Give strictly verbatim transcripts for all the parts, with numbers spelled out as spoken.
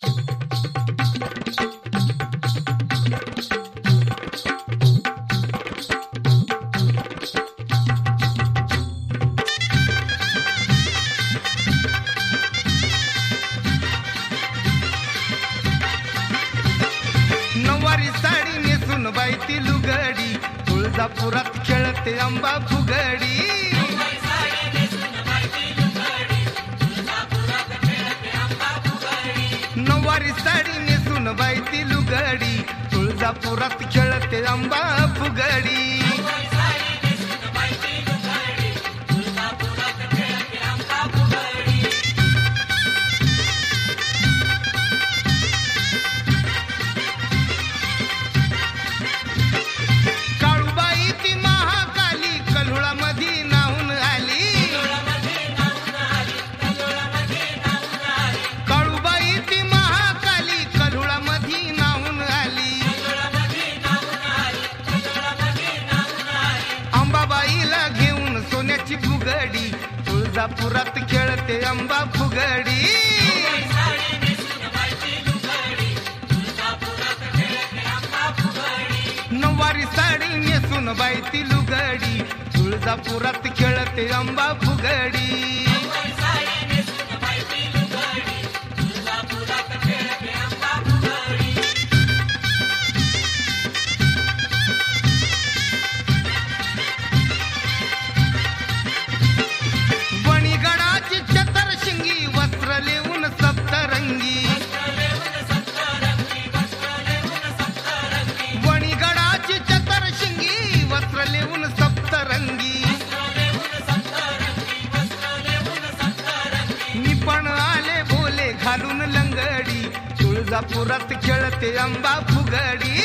नऊवारी साडी नेसून बाई ती लुगडी तुळजापुरात खेळते आंबा फुगडी नऊवारी साडी नेसून बाई ती लुगडी तुळजापुरात खेळते आंबा फुगडी काळूबाई ती महाकाली कल्हुळामधी नाहून आली काळूबाई ती महाकाली कल्हुळामधी नाहून आली अंबाबाईला घेऊन सोन्याची फुगडी तुळजापुरात खेळते आंबा फुगडी नऊवारी साडी नेसून बाई ती लुगडी तुळजापुरात खेळते आंबा फुगडी वणीगडाची चतरशिंगी वस्त्र लेऊन सप्तरंगी वणीगडाची चतरशिंगी वस्त्र लेऊन सप्तरंगी निपण आले भोले घालून लंगडी तुळजापुरात खेळते आंबा फुगडी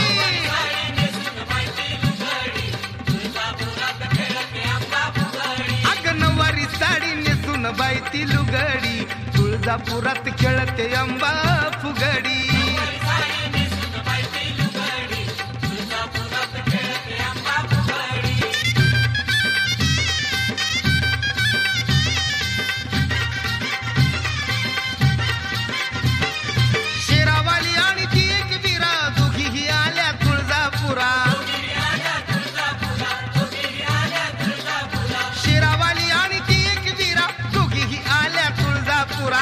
अग नऊवारी साडी नेसून बाई ती लुगडी तुळजापुरात खेळते आंबा फुगडी शेरावाली आणि ती एक वीरा दोघीही आल्या तुळजापुरा शेरावाली आणि ती एक वीरा दोघीही आल्या तुळजापुरा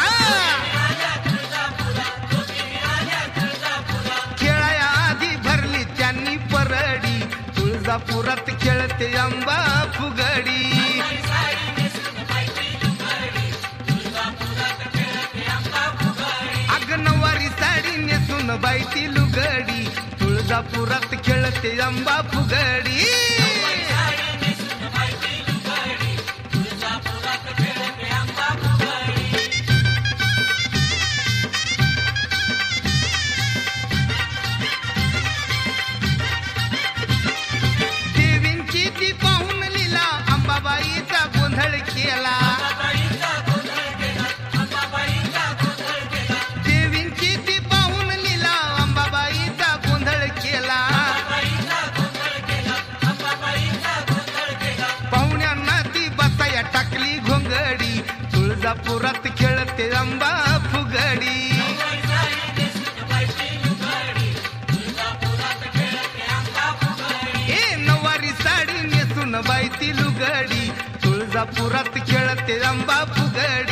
खेळाया आधी भरली त्यांनी परडी तुळजापुरात खेळते आंबा फुगडी अग नऊवारी साडी नेसून बाई ती लुगडी तुळजापुरात खेळते आंबा फुगडी देवींची ती पाहून लीला अंबाबाईचा गोंधळ केला देवींची ती पाहून लीला अंबाबाईचा गोंधळ केला पाहुण्यांना ती बसाया टाकली घोंगडी तुळजापुरात खेळते आंबा फुगडी ए नऊवारी साडी नेसून बाई ती लुगडी तुळजापुरात खेळते आंबा फुगडी